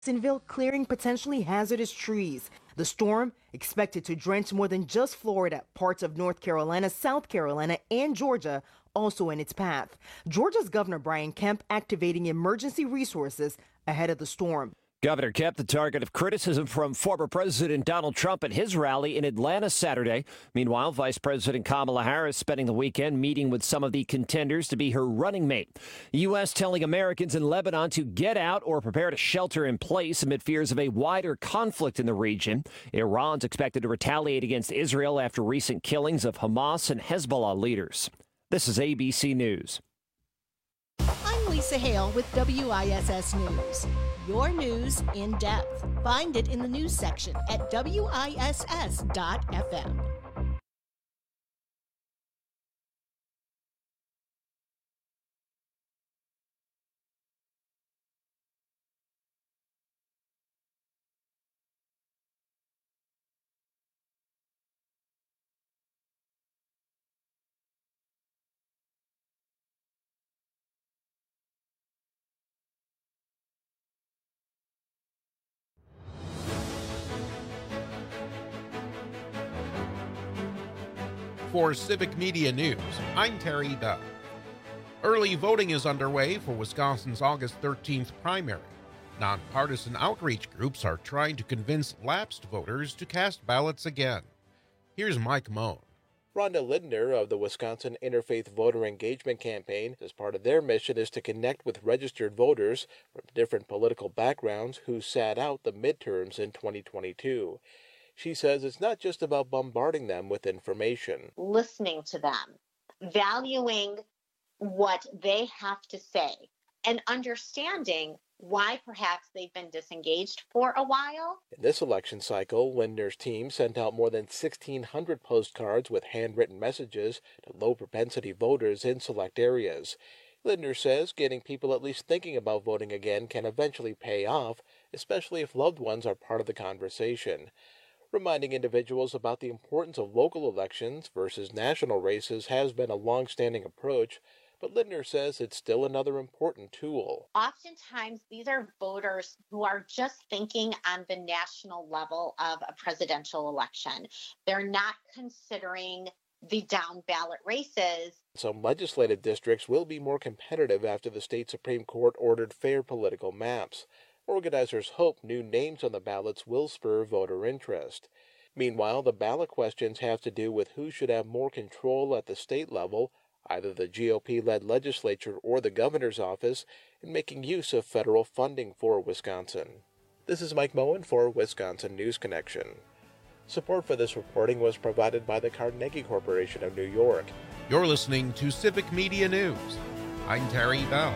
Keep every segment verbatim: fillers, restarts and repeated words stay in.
Jacksonville clearing potentially hazardous trees. The storm expected to drench more than just Florida, parts of North Carolina, South Carolina, and Georgia also in its path. Georgia's Governor Brian Kemp activating emergency resources ahead of the storm. Governor Kemp, the target of criticism from former President Donald Trump at his rally in Atlanta Saturday. Meanwhile, Vice President Kamala Harris spending the weekend meeting with some of the contenders to be her running mate. The U S telling Americans in Lebanon to get out or prepare to shelter in place amid fears of a wider conflict in the region. Iran's expected to retaliate against Israel after recent killings of Hamas and Hezbollah leaders. This is A B C News. I'm Lisa Hale with W I S S News. Your news in depth. Find it in the news section at W I S S dot F M. For Civic Media News, I'm Terry Duff. Early voting is underway for Wisconsin's August thirteenth primary. Nonpartisan outreach groups are trying to convince lapsed voters to cast ballots again. Here's Mike Moan. Rhonda Lindner of the Wisconsin Interfaith Voter Engagement Campaign says part of their mission is to connect with registered voters from different political backgrounds who sat out the midterms in twenty twenty-two. She says it's not just about bombarding them with information. Listening to them, valuing what they have to say, and understanding why perhaps they've been disengaged for a while. In this election cycle, Lindner's team sent out more than sixteen hundred postcards with handwritten messages to low-propensity voters in select areas. Lindner says getting people at least thinking about voting again can eventually pay off, especially if loved ones are part of the conversation. Reminding individuals about the importance of local elections versus national races has been a long-standing approach, but Lindner says it's still another important tool. Oftentimes, these are voters who are just thinking on the national level of a presidential election. They're not considering the down-ballot races. Some legislative districts will be more competitive after the state Supreme Court ordered fair political maps. Organizers hope new names on the ballots will spur voter interest. Meanwhile, the ballot questions have to do with who should have more control at the state level, either the G O P-led legislature or the governor's office, in making use of federal funding for Wisconsin. This is Mike Moen for Wisconsin News Connection. Support for this reporting was provided by the Carnegie Corporation of New York. You're listening to Civic Media News. I'm Terry Bell.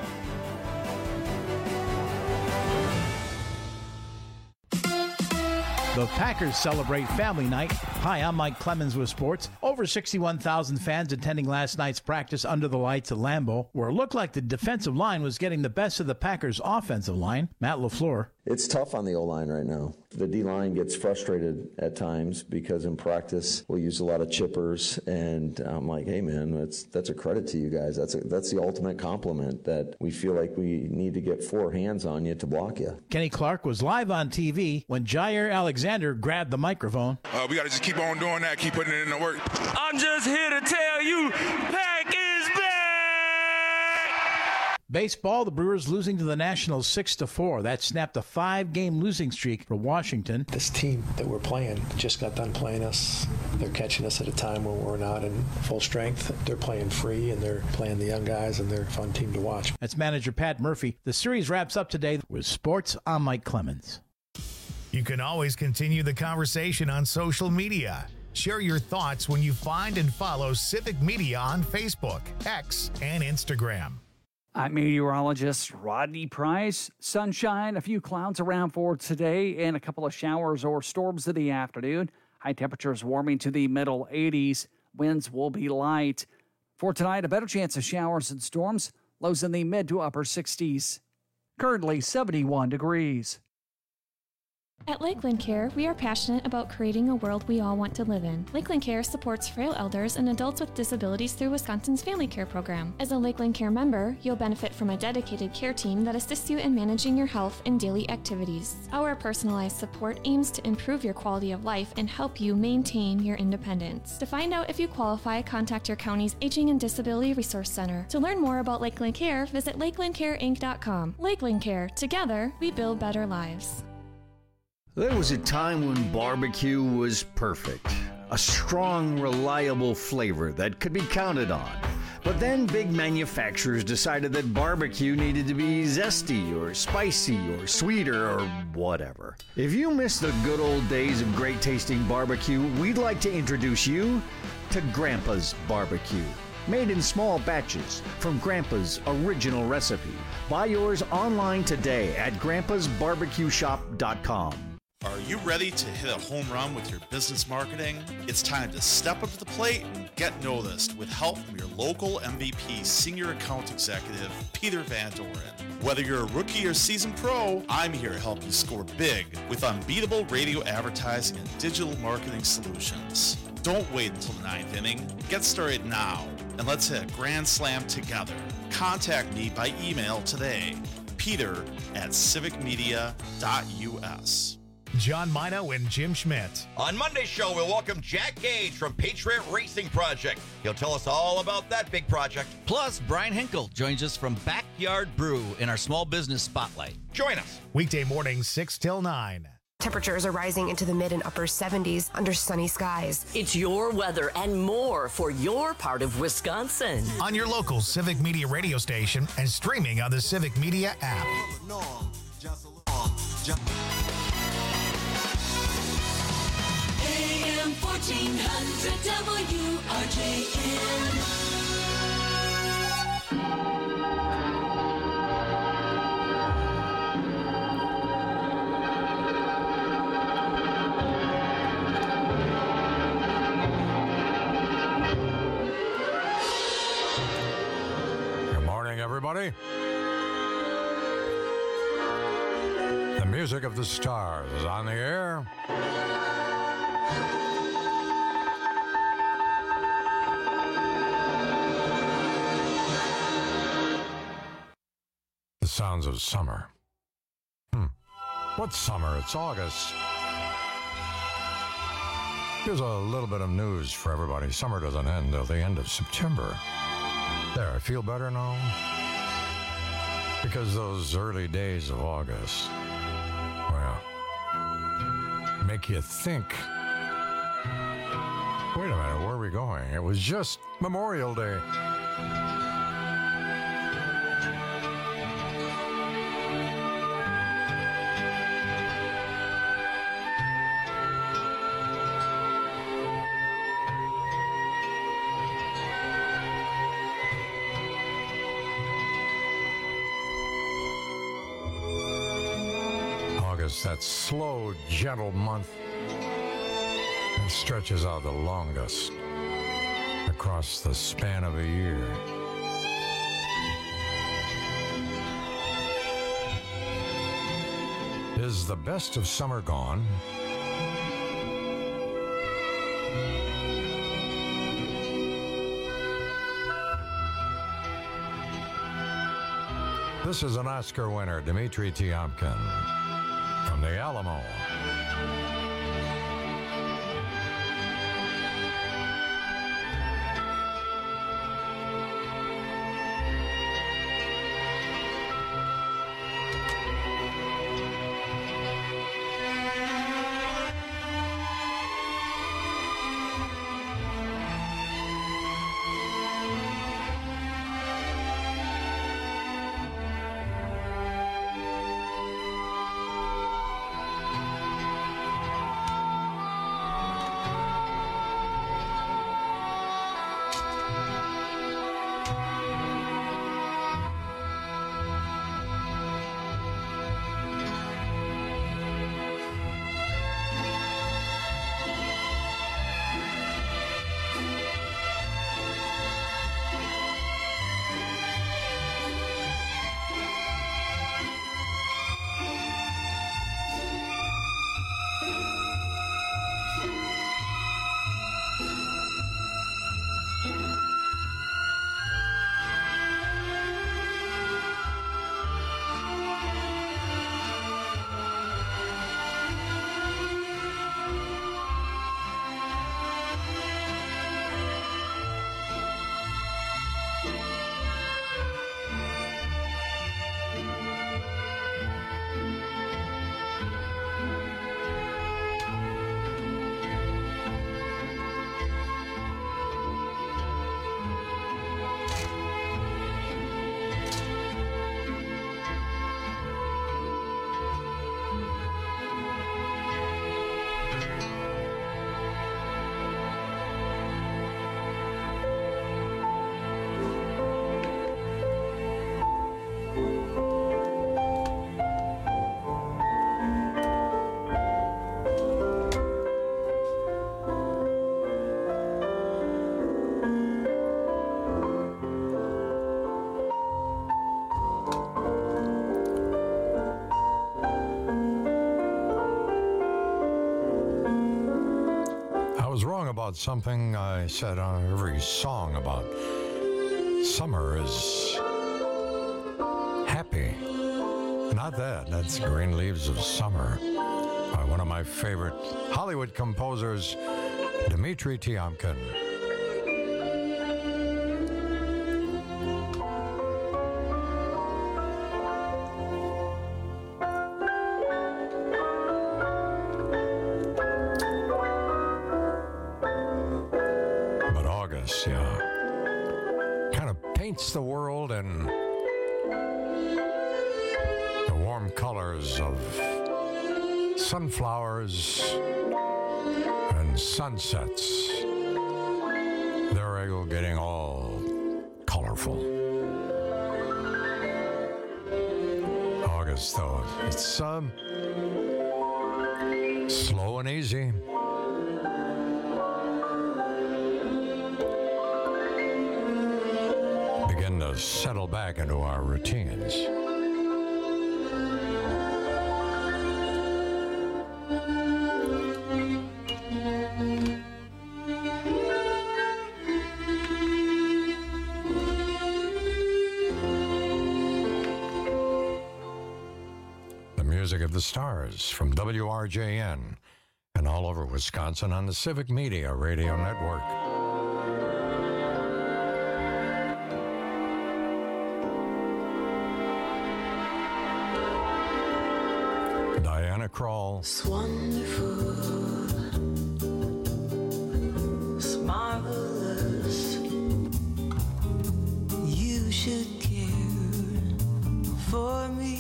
The Packers celebrate Family Night. Hi, I'm Mike Clemens with sports. Over sixty-one thousand fans attending last night's practice under the lights at Lambeau, where it looked like the defensive line was getting the best of the Packers' offensive line. Matt LaFleur. It's tough on the O-line right now. The D-line gets frustrated at times because in practice we'll use a lot of chippers, and I'm like, hey man, that's that's a credit to you guys. That's a, that's the ultimate compliment that we feel like we need to get four hands on you to block you. Kenny Clark was live on T V when Jair Alexander grabbed the microphone. Uh, we got to just keep on doing that, keep putting it in the work. I'm just here to tell you, Pack is back! Baseball, the Brewers losing to the Nationals six to four. That snapped a five-game losing streak for Washington. This team that we're playing just got done playing us. They're catching us at a time when we're not in full strength. They're playing free, and they're playing the young guys, and they're a fun team to watch. That's manager Pat Murphy. The series wraps up today with sports. I'm Mike Clemens. You can always continue the conversation on social media. Share your thoughts when you find and follow Civic Media on Facebook, X, and Instagram. I'm meteorologist Rodney Price. Sunshine, a few clouds around for today, and a couple of showers or storms in the afternoon. High temperatures warming to the middle eighties. Winds will be light. For tonight, a better chance of showers and storms. Lows in the mid to upper sixties. Currently seventy-one degrees. At Lakeland Care, we are passionate about creating a world we all want to live in. Lakeland Care supports frail elders and adults with disabilities through Wisconsin's Family Care Program. As a Lakeland Care member, you'll benefit from a dedicated care team that assists you in managing your health and daily activities. Our personalized support aims to improve your quality of life and help you maintain your independence. To find out if you qualify, contact your county's Aging and Disability Resource Center. To learn more about Lakeland Care, visit lakeland care inc dot com. Lakeland Care. Together, we build better lives. There was a time when barbecue was perfect. A strong, reliable flavor that could be counted on. But then big manufacturers decided that barbecue needed to be zesty or spicy or sweeter or whatever. If you miss the good old days of great tasting barbecue, we'd like to introduce you to Grandpa's Barbecue. Made in small batches from Grandpa's original recipe. Buy yours online today at grandpas barbecue shop dot com. Are you ready to hit a home run with your business marketing? It's time to step up to the plate and get noticed with help from your local M V P Senior Account Executive, Peter Van Doren. Whether you're a rookie or seasoned pro, I'm here to help you score big with unbeatable radio advertising and digital marketing solutions. Don't wait until the ninth inning. Get started now, and let's hit a grand slam together. Contact me by email today, peter at civic media dot u s. John Mino and Jim Schmidt. On Monday's show, we'll welcome Jack Gage from Patriot Racing Project. He'll tell us all about that big project. Plus, Brian Hinkle joins us from Backyard Brew in our Small Business Spotlight. Join us. Weekday mornings, six till nine. Temperatures are rising into the mid and upper seventies under sunny skies. It's your weather and more for your part of Wisconsin. On your local Civic Media radio station and streaming on the Civic Media app. A M fourteen hundred W R J M. Everybody. The music of the stars is on the air. The sounds of summer. Hmm. What's summer? It's August. Here's a little bit of news for everybody. Summer doesn't end till the end of September. There, I feel better now. Because those early days of August, well, make you think. Wait a minute, where are we going? It was just Memorial Day. That slow, gentle month and stretches out the longest across the span of a year. Is the best of summer gone? This is an Oscar winner, Dmitri Tiomkin. From the Alamo. was wrong about something I said on every song about summer is happy. Not that. That's Green Leaves of Summer by one of my favorite Hollywood composers, Dmitri Tiomkin. But August, yeah, kind of paints the world in the warm colors of sunflowers and sunsets. They're all getting all colorful. August, though, it's um, slow and easy. Begin to settle back into our routines. Music of the Stars from W R J N and all over Wisconsin on the Civic Media Radio Network. Diana Krall. It's wonderful. It's marvelous. You should care for me.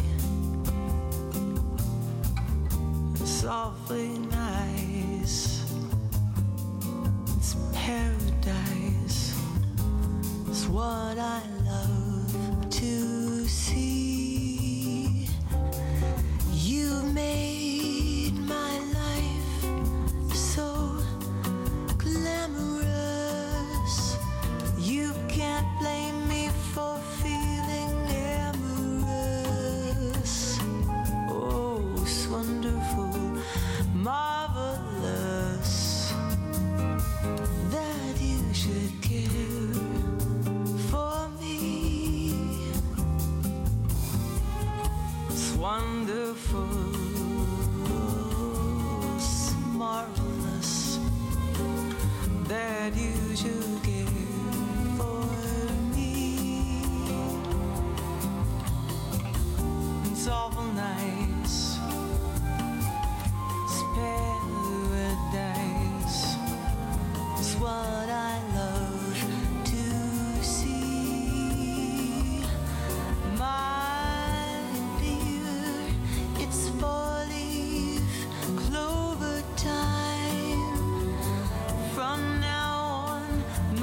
Awfully nice. It's paradise. It's what I love to see. You made my life so glamorous. You can't blame me for feeling amorous. Oh, it's wonderful. Marvelous that you should care for me. It's wonderful, it's marvelous that you should care for me. It's awful nice. Paradise is what I love to see, my dear. It's four-leaf clover time. From now on,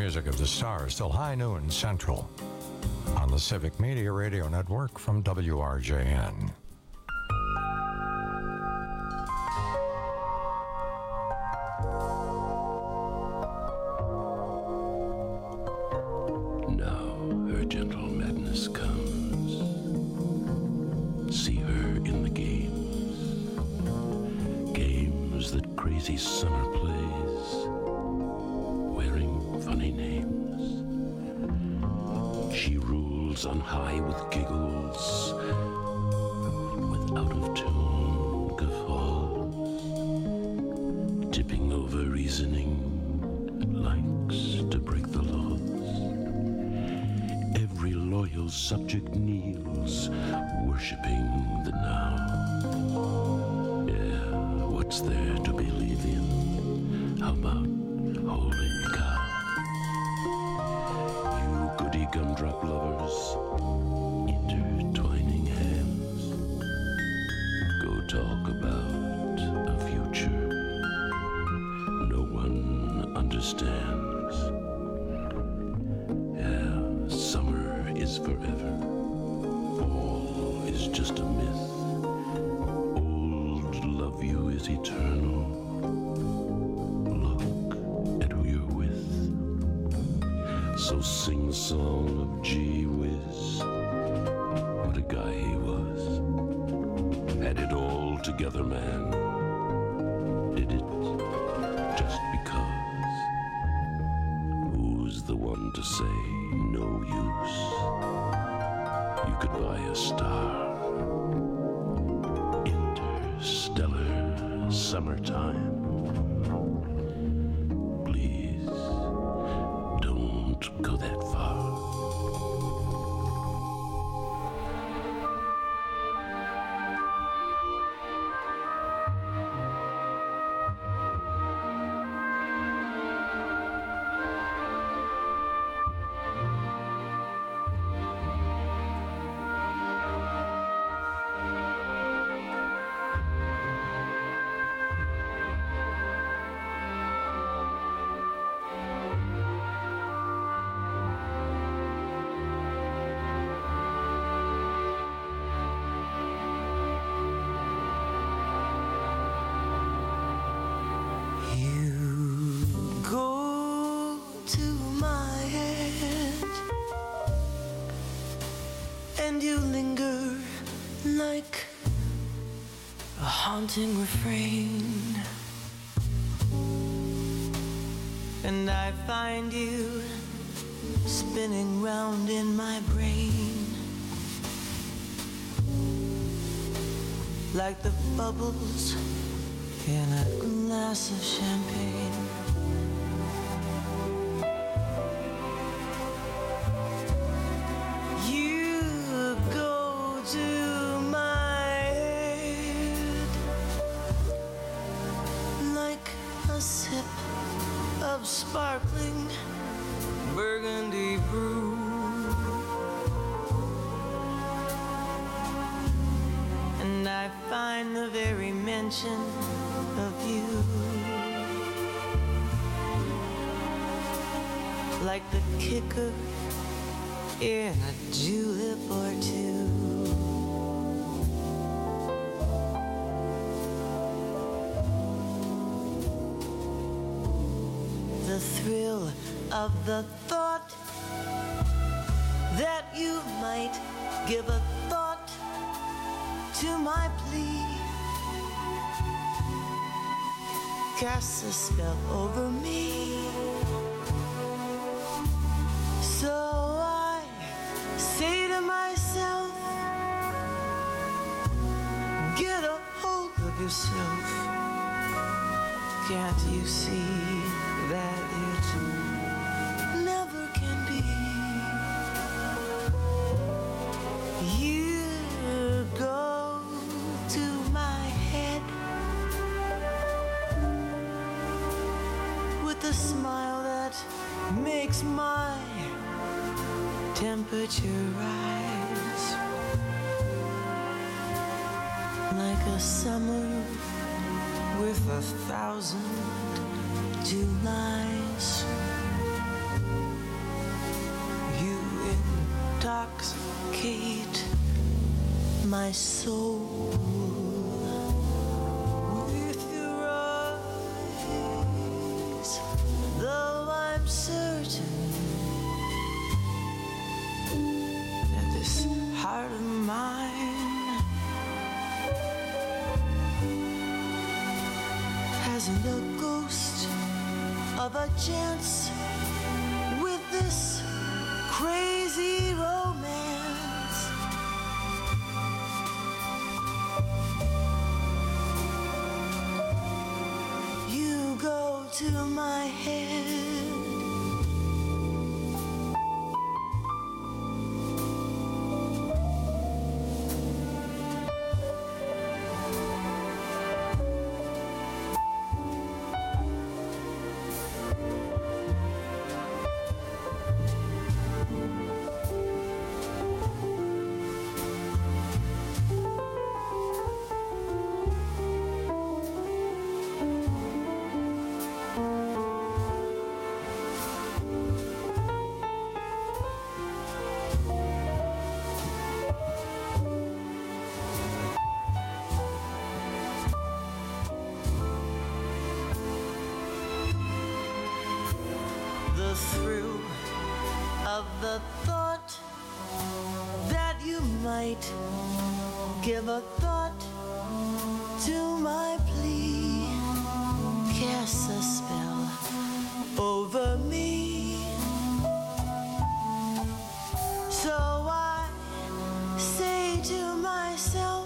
music of the stars till high noon Central on the Civic Media Radio Network from W R J N. Now her gentle madness comes. See her in the games, games that crazy summer plays, wearing funny names. She rules on high with giggles, with out-of-tune guffaws, tipping over reasoning, likes to break the laws. Every loyal subject kneels, worshipping the now. Yeah, what's there to believe in? How about holy cow? You goody gumdrop lovers, intertwining hands, go talk about a future no one understands. Yeah, summer is forever, fall is just a myth, old love you is eternal. Look at who you're with. So sing the song of gee whiz. What a guy he was. Had it all together, man. Did it just because. Who's the one to say no use? You could buy a star. Interstellar summertime. Please don't go that far. And you linger like a haunting refrain, and I find you spinning round in my brain like the bubbles in a glass of champagne. Sparkling burgundy brew, and I find the very mention of you like the kicker in a julep or two. The thrill of the thought that you might give a thought to my plea casts a spell over me. So I say to myself, get a hold of yourself. Can't you see that it never can be? You go to my head with a smile that makes my temperature rise like a summer with a thousand Julys. intoxicate my soul with your eyes, though I'm certain that this heart of mine hasn't a ghost of a chance with this crazy romance. You go to my head, the thrill of the thought that you might give a thought to my plea casts a spell over me. So I say to myself,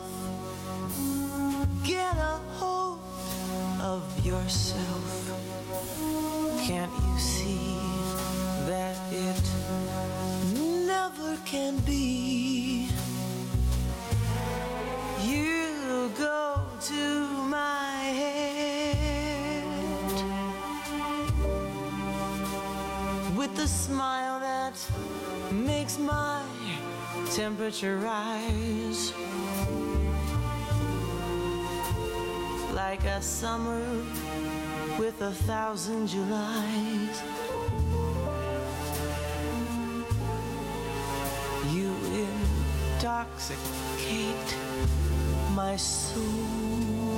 get a hold of yourself. Can't you see that it never can be? You go to my head with a smile that makes my temperature rise like a summer with a thousand Julys. You intoxicate my soul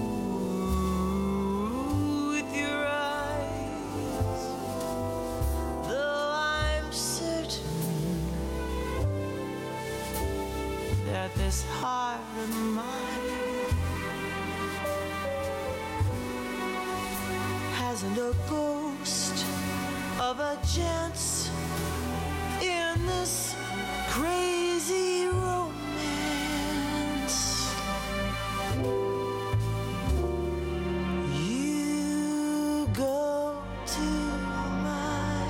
with your eyes, though I'm certain that this heart of mine hasn't a ghost of a chance in this crazy romance. You go to my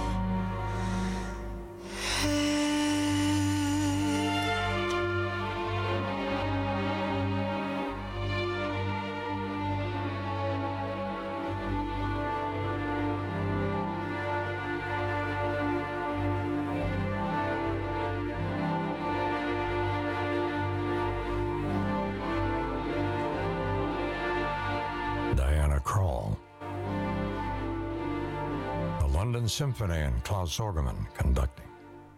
Diana Krall. The London Symphony and Klaus Sorgerman conducting.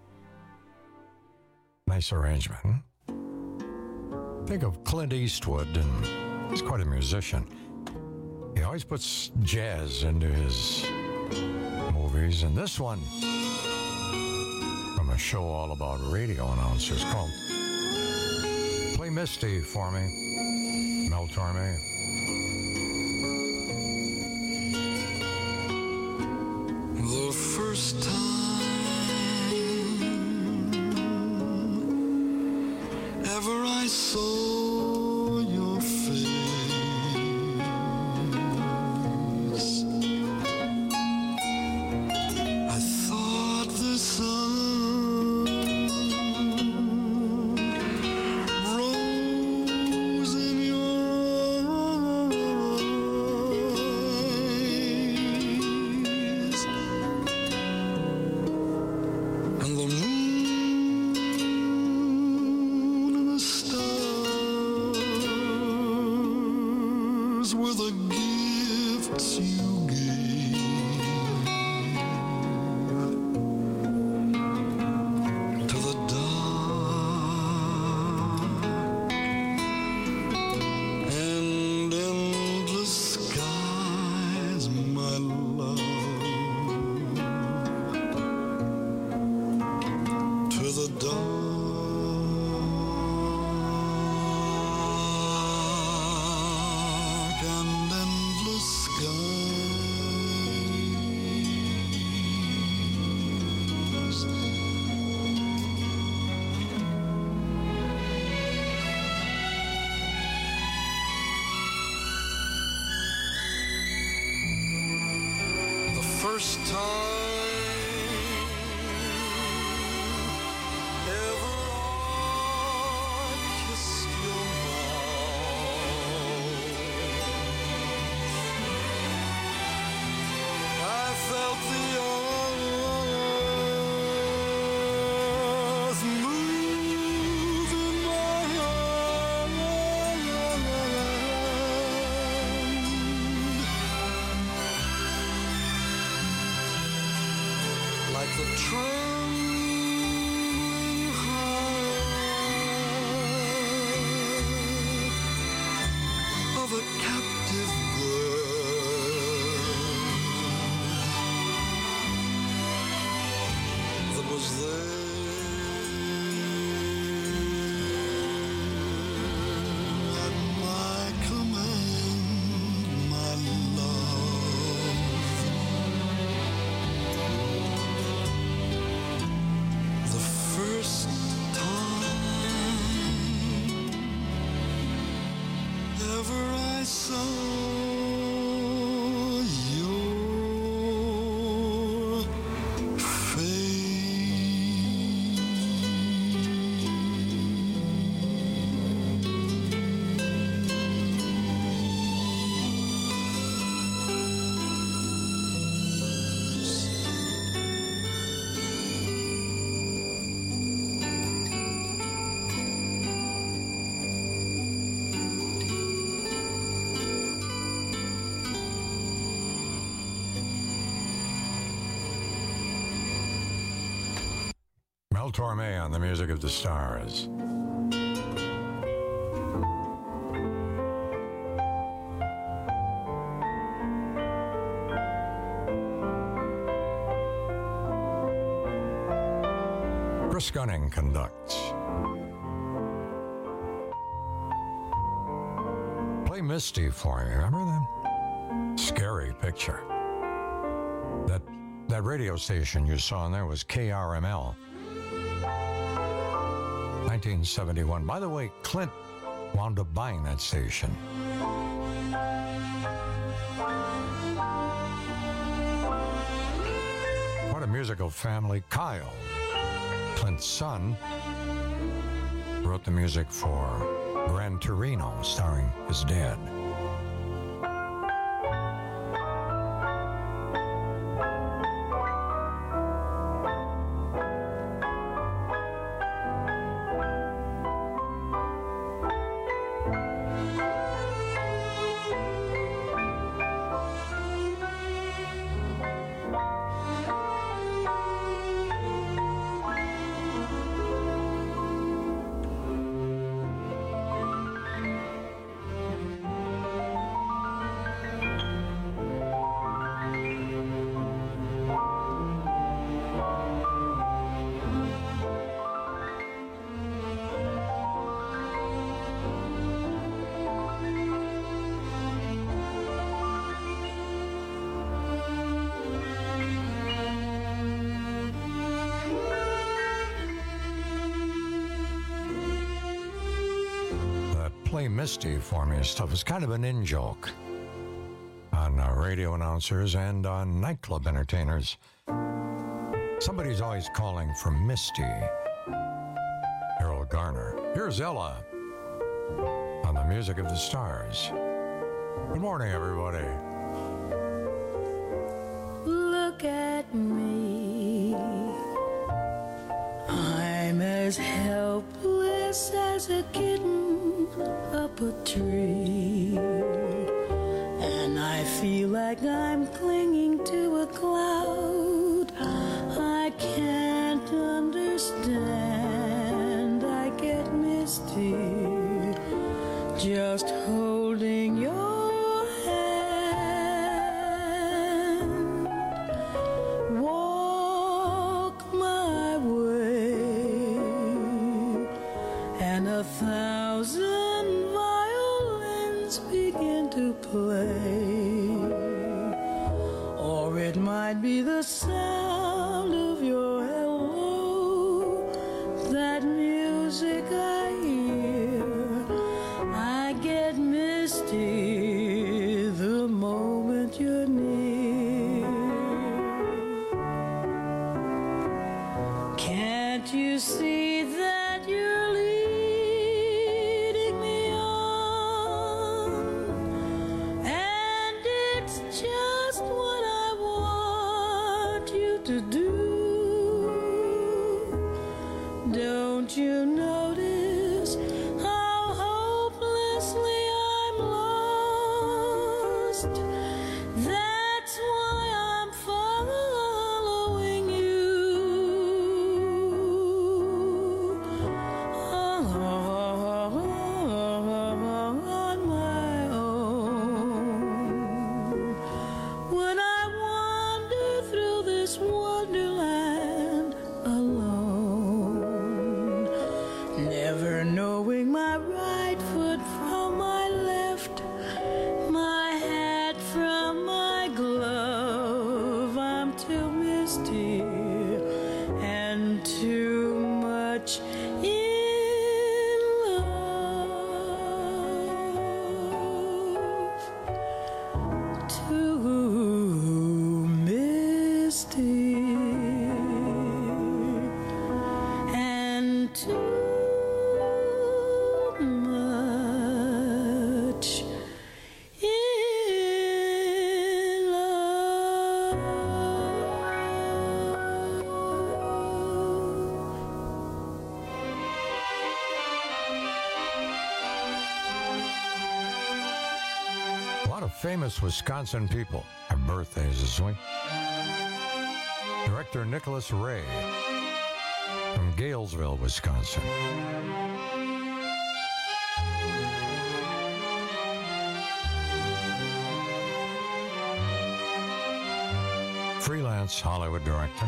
Nice arrangement. Hmm? Think of Clint Eastwood, and he's quite a musician. He always puts jazz into his movies, and this one from a show all about radio announcers called Play Misty for Me, Mel Torme. The first time ever I saw your face, I thought the sun rose in your eyes, and the moon and the stars were the gifts you gave to the love to the dark and endless skies. The first time ever I kissed your mouth, I felt the earth move in my hand, like the trembling heart of a captive bird that was there at my command, my love. The first time ever I saw your Mel Torme on the Music of the Stars. Chris Gunning conducts. Play Misty for me. Remember that scary picture? That that radio station you saw in there was K R M L. nineteen seventy-one. By the way, Clint wound up buying that station. What a musical family. Kyle, Clint's son, wrote the music for Gran Torino, starring his dad. Play Misty for me stuff is kind of an in-joke on uh, radio announcers and on nightclub entertainers. Somebody's always calling for Misty. Harold Garner. Here's Ella on the Music of the Stars. Good morning, everybody. Look at me. I'm as helpless as a kitten up a tree, and I feel like I'm clinging to a cloud. I can't understand. I get misty just holding your hand. it might be the sound of your hello, that music I hear. I get misty the moment you're near. Can't you see that you're leading me on? And it's just what I want you to do. Don't you notice how hopelessly I'm lost? That's why I'm following you on my own. When I wander through this wonderland alone, never knowing my right foot from my left, my hat from my glove. I'm too misty and too much in love, too misty and too much in love. A lot of famous Wisconsin people have birthdays this week. Director Nicholas Ray from Galesville, Wisconsin. Freelance Hollywood director.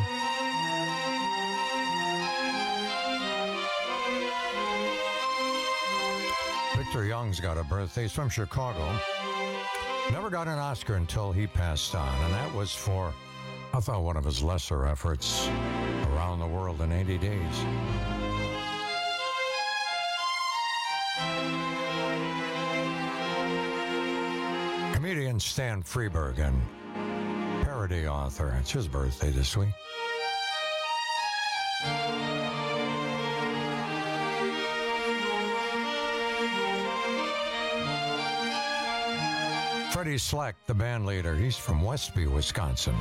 Victor Young's got a birthday. He's from Chicago. Never got an Oscar until he passed on, and that was for, I thought, one of his lesser efforts, Around the World in eighty days. Comedian Stan Freberg and parody author. It's his birthday this week. Freddie Slack, the band leader, he's from Westby, Wisconsin.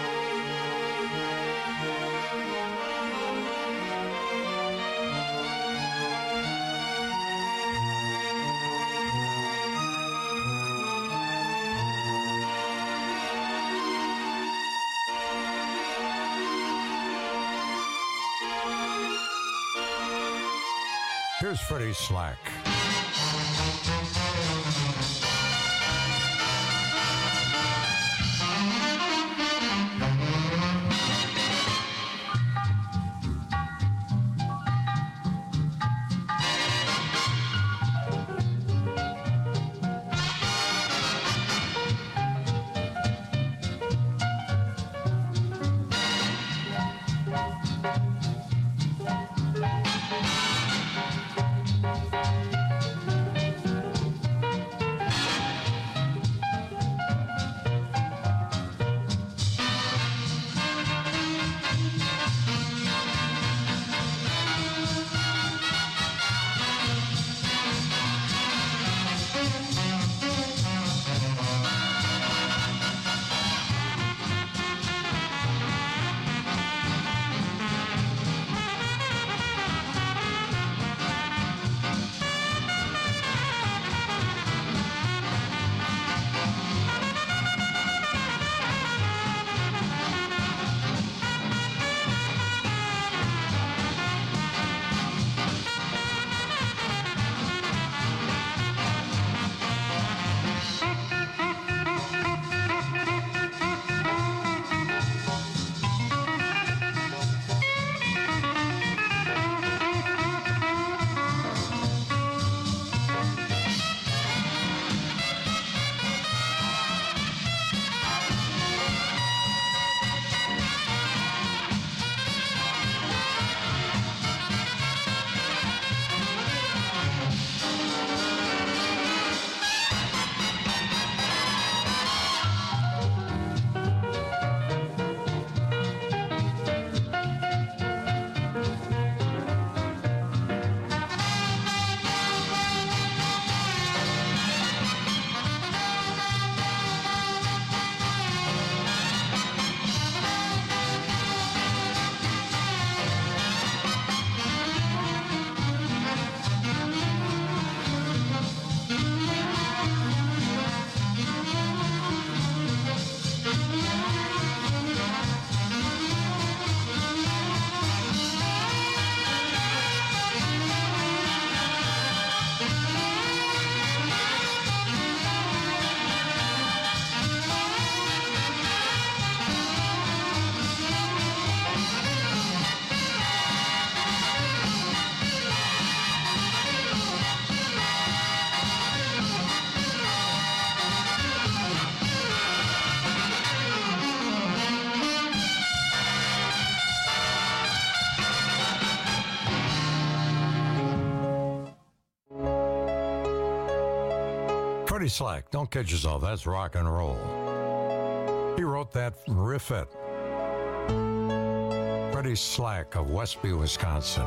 Here's Freddie Slack. Freddie Slack, don't kid yourself, that's rock and roll. He wrote that riffette. Freddie Slack of Westby, Wisconsin.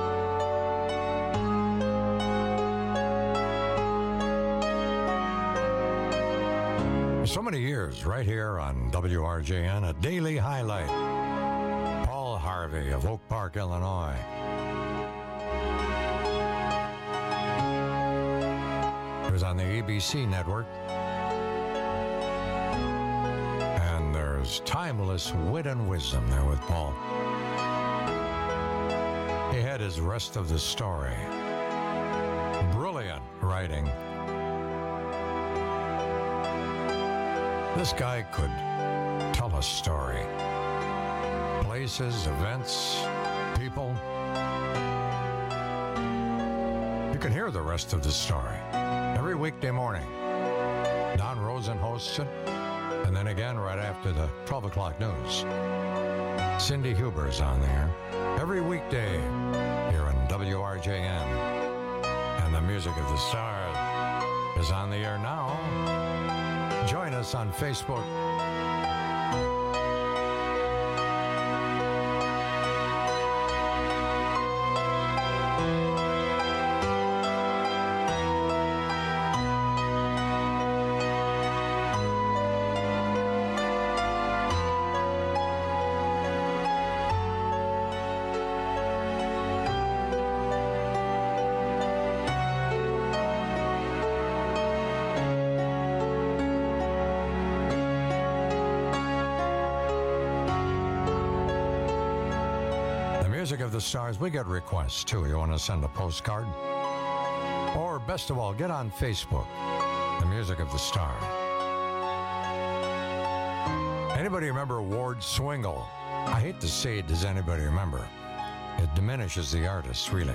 For so many years, right here on W R J N, a daily highlight. Paul Harvey of Oak Park, Illinois. It was on the A B C network. And there's timeless wit and wisdom there with Paul. He had his rest of the story. Brilliant writing. This guy could tell a story. Places, events, people. You can hear the rest of the story every weekday morning. Don Rosen hosts it, and then again right after the twelve o'clock news. Cindy Huber's on there every weekday here on W R J N. And the Music of the Stars is on the air now. Join us on Facebook. Music of the Stars, we get requests too. You want to send a postcard? Or best of all, get on Facebook, the Music of the Stars. Anybody remember Ward Swingle? I hate to say it, does anybody remember? It diminishes the artist, really.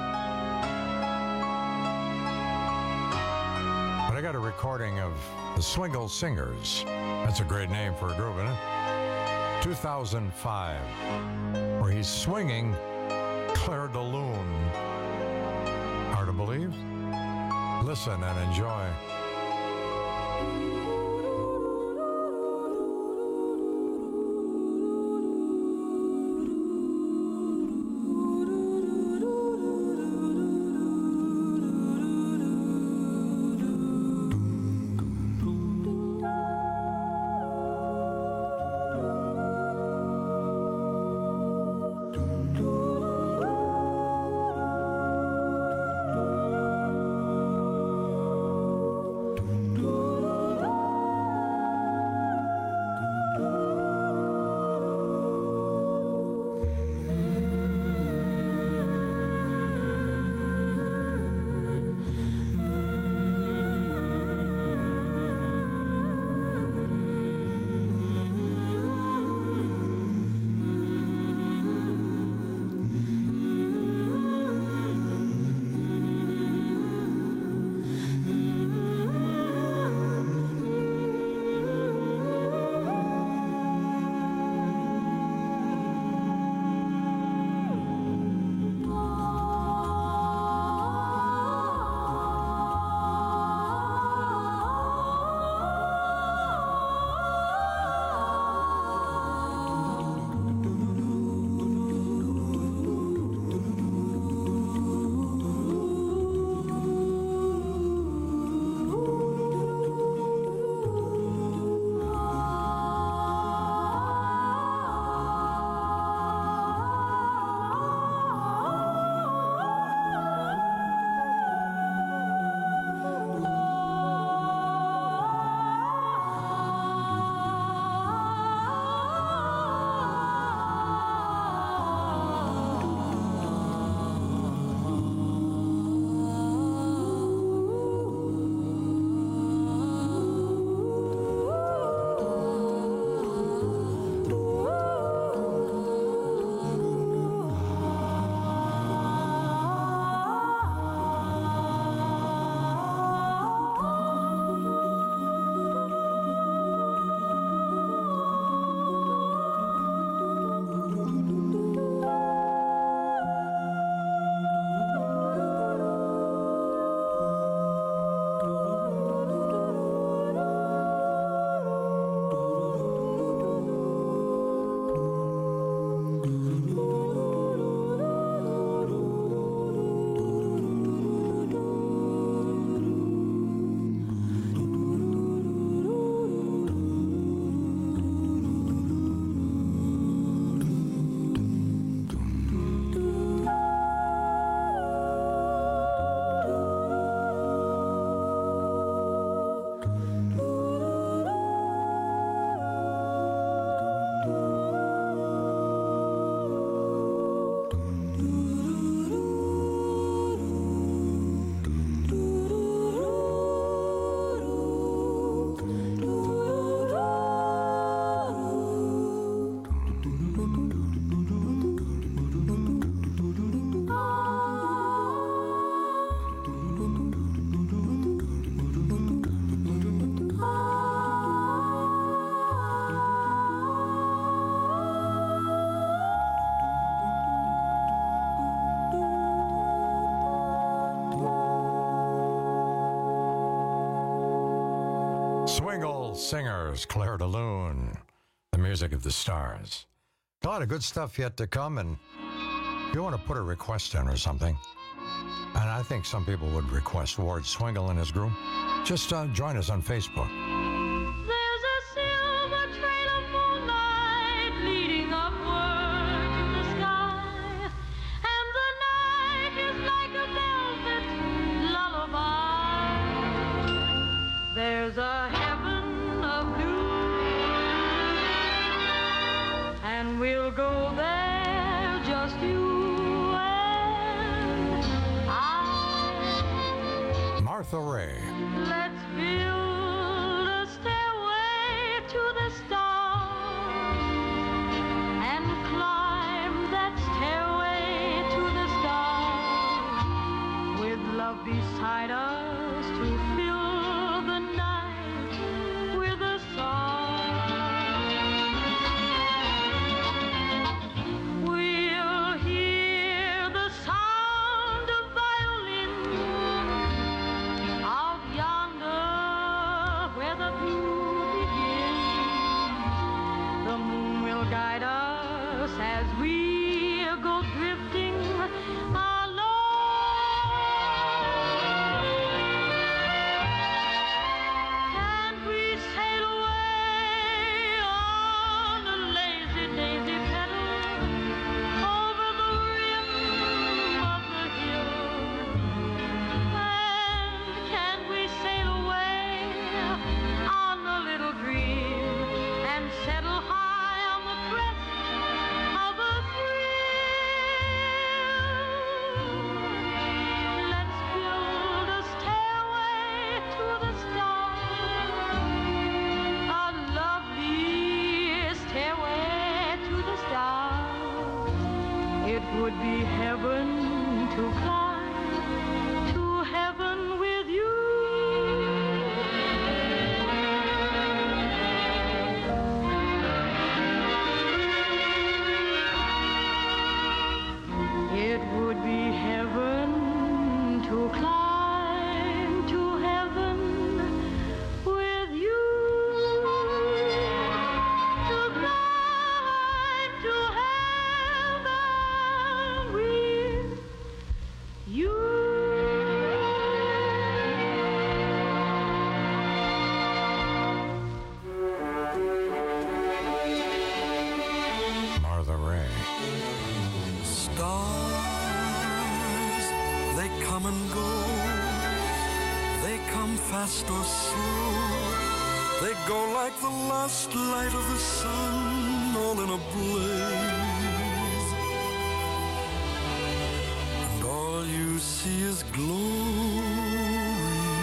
But I got a recording of the Swingle Singers. That's a great name for a group, isn't it? two thousand five, where he's swinging Claire de Lune. Hard to believe? Listen and enjoy. Swingle Singers, Claire de Lune, the music of the stars. A lot of good stuff yet to come, and if you want to put a request in or something, and I think some people would request Ward Swingle and his group, just uh, join us on Facebook. There's a silver trail of moonlight leading upward to the sky, and the night is like a velvet lullaby. There's a heaven of blue, and we'll go there, just you and I. Martha Ray. Let's build a stairway to the stars and climb that stairway to the stars with love beside us to fill the night with a song. We'll hear the sound of violins out yonder where the blue begins. The moon will guide us as we go drifting along. Can't we sail away on a lazy daisy pedal over the rim of the hill? And can we sail away on a little dream and settle high on the crest of a thrill? Let's build a stairway to the stars, a lovely stairway to the stars. It would be heaven to climb to heaven with you. It would be heaven to climb to heaven with you. To climb to heaven with you. Martha Ray. Stars, they come and go. They come fast or slow. They go like the last light of the sun, all in a blaze. And all you see is glory.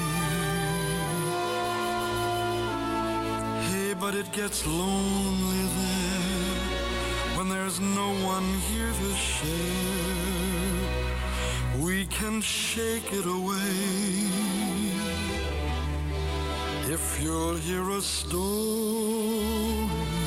Hey, but it gets lonely there when there's no one here to share. We can shake it away if you'll hear a story.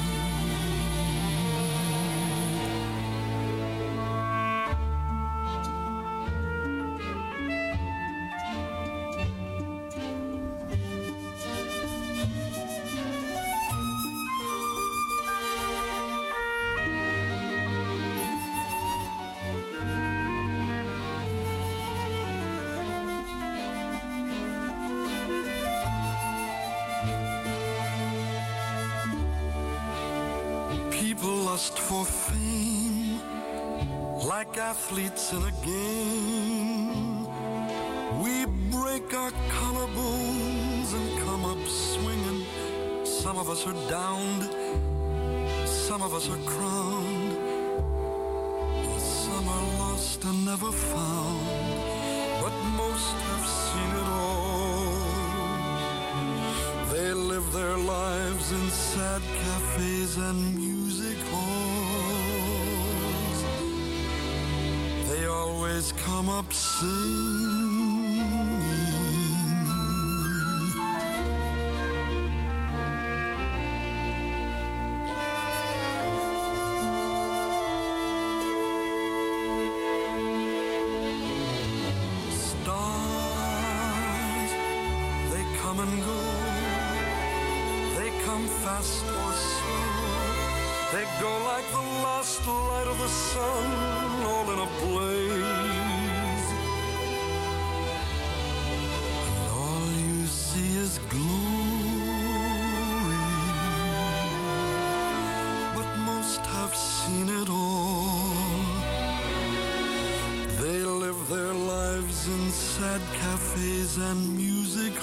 People lust for fame like athletes in a game. We break our collarbones and come up swinging. Some of us are downed, some of us are crowned, some are lost and never found, but most have seen it all. They live their lives in sad cafes and music halls. They always come up singing. Stars, they come and go. fast or slow, they go like the last light of the sun, all in a blaze. And all you see is glory, but most have seen it all. They live their lives in sad cafes and music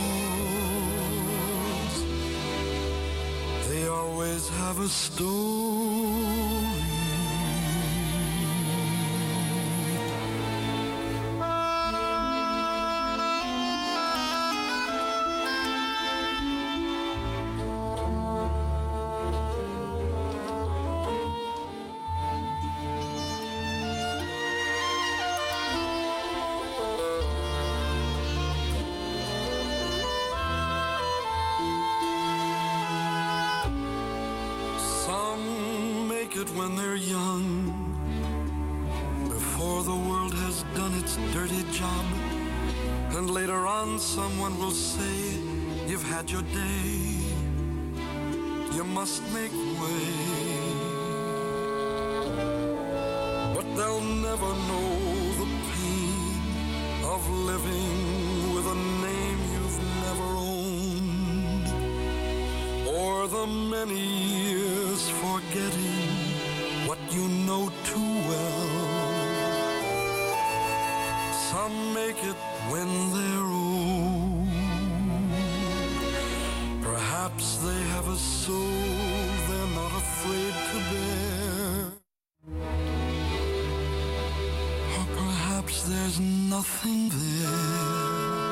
halls. They always have a story. When they're young, before the world has done its dirty job, and later on someone will say, you've had your day, you must make way. But they'll never know the pain of living with a name you've never owned, or the many years forgetting what you know too well. Some make it when they're old. Perhaps they have a soul they're not afraid to bear. Or perhaps there's nothing there.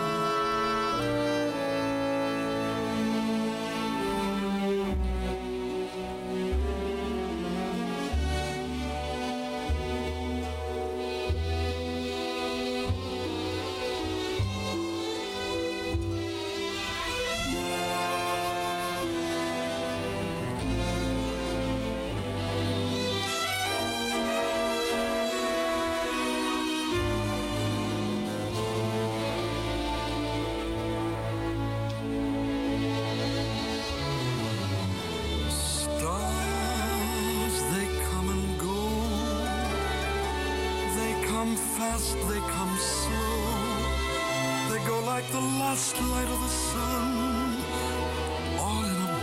They come slow, they go like the last light of the sun, all in a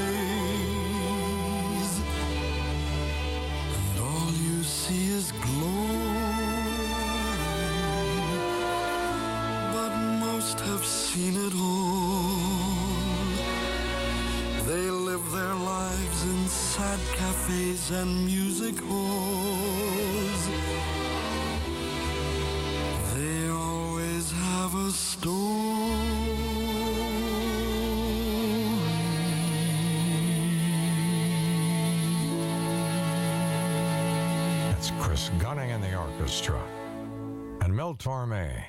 blaze. And all you see is glory, but most have seen it all. They live their lives in sad cafes and music halls. They always have a story. That's Chris Gunning and the orchestra. And Mel Torme.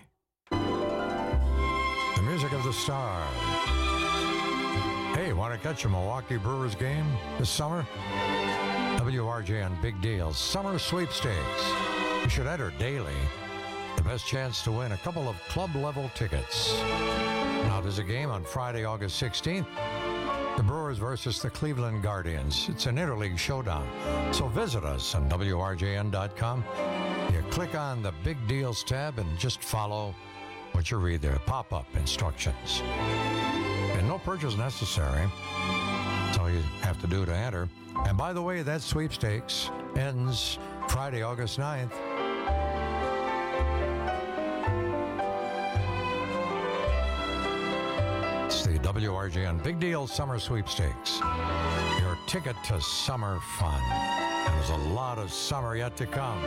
The music of the stars. Hey, want to catch a Milwaukee Brewers game this summer? W R J on Big Deals Summer Sweepstakes. You should enter daily. The best chance to win a couple of club-level tickets. Now, there's a game on Friday, August sixteenth. The Brewers versus the Cleveland Guardians. It's an interleague showdown. So visit us on W R J N dot com. You click on the Big Deals tab and just follow what you read there. Pop-up instructions. And no purchase necessary. That's all you have to do to enter. And by the way, that sweepstakes ends Friday, August ninth. It's the W R J N Big Deal Summer Sweepstakes. Your ticket to summer fun. And there's a lot of summer yet to come.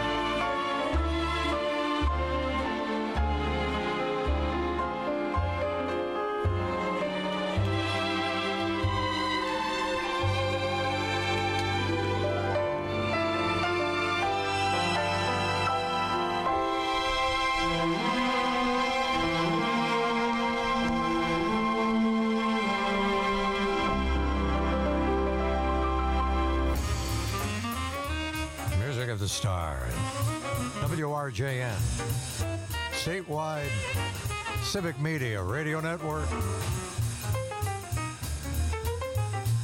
The stars. W R J N. Statewide Civic Media Radio Network.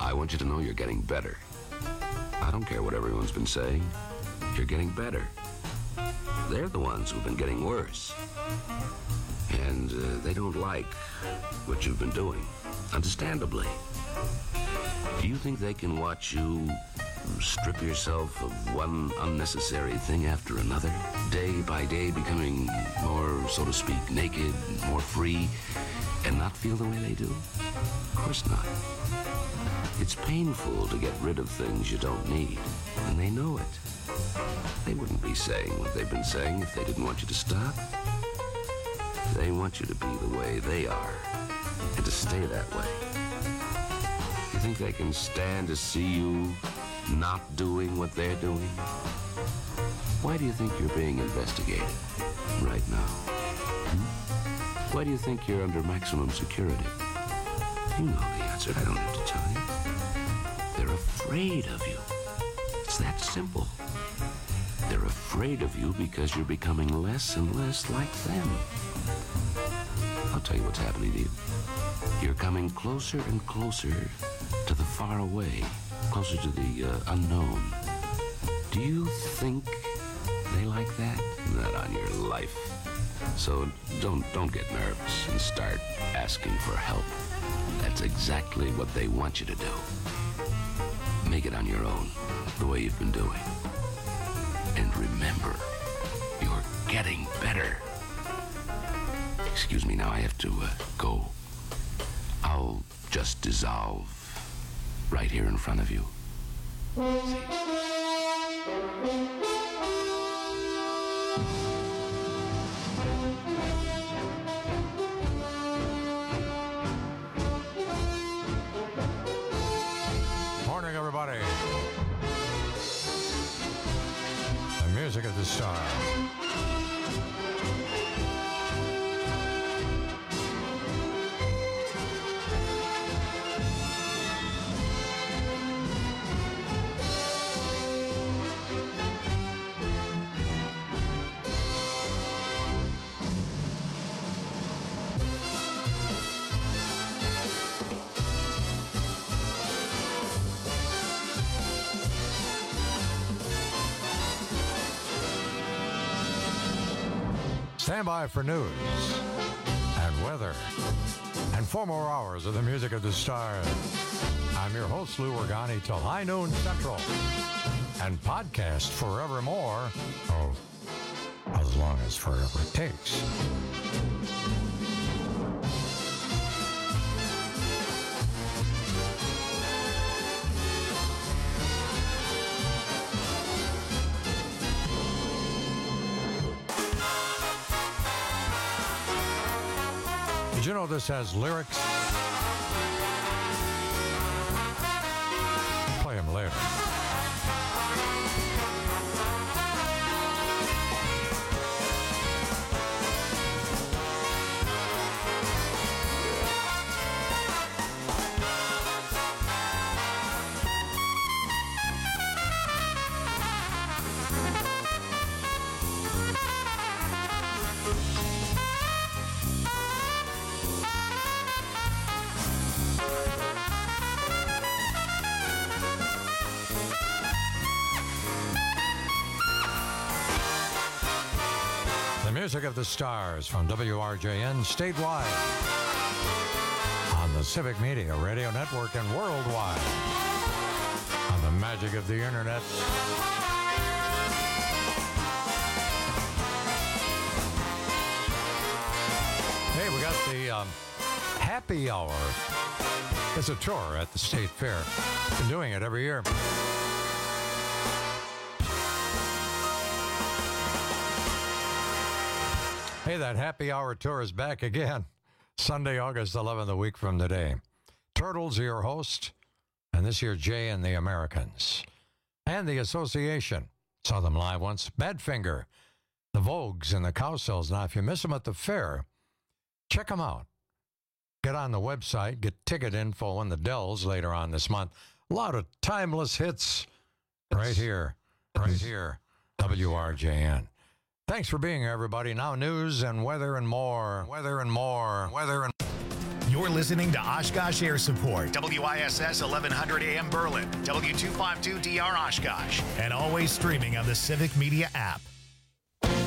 I want you to know you're getting better. I don't care what everyone's been saying. You're getting better. They're the ones who've been getting worse. And uh, they don't like what you've been doing, understandably. Do you think they can watch you strip yourself of one unnecessary thing after another, day by day becoming more, so to speak, naked, more free, and not feel the way they do? Of course not. It's painful to get rid of things you don't need, and they know it. They wouldn't be saying what they've been saying if they didn't want you to stop. They want you to be the way they are, and to stay that way. You think they can stand to see you not doing what they're doing? Why do you think you're being investigated right now? Hmm? Why do you think you're under maximum security? You know the answer. I don't have to tell you. They're afraid of you. It's that simple. They're afraid of you because you're becoming less and less like them. I'll tell you what's happening to you. You're coming closer and closer to the far away, closer to the uh, unknown. Do you think they like that? Not on your life. So don't don't get nervous and start asking for help. That's exactly what they want you to do. Make it on your own, the way you've been doing. And remember, you're getting better. Excuse me, now I have to uh, go. I'll just dissolve right here in front of you. Morning, everybody. The music of the star. Stand by for news and weather and four more hours of the music of the stars. I'm your host, Lou Organi, till high noon central. And podcast forevermore. Oh, as long as forever takes. Did you know this has lyrics? Play them later. Music of the Stars from W R J N statewide on the Civic Media Radio Network and worldwide on the magic of the internet. Hey, we got the um, happy hour. It's a tour at the State Fair. Been doing it every year. Hey, that happy hour tour is back again. Sunday, August eleventh, a week from today. Turtles are your host, and this year, Jay and the Americans. And the Association. Saw them live once. Badfinger, the Vogues, and the Cowsills. Now, if you miss them at the fair, check them out. Get on the website, get ticket info in the Dells later on this month. A lot of timeless hits right here, right here, W R J N. Thanks for being here, everybody. Now news and weather and more. Weather and more. Weather and You're listening to Oshkosh Air Support, W I S S eleven hundred A M Berlin, W two fifty-two D R Oshkosh, and always streaming on the Civic Media app.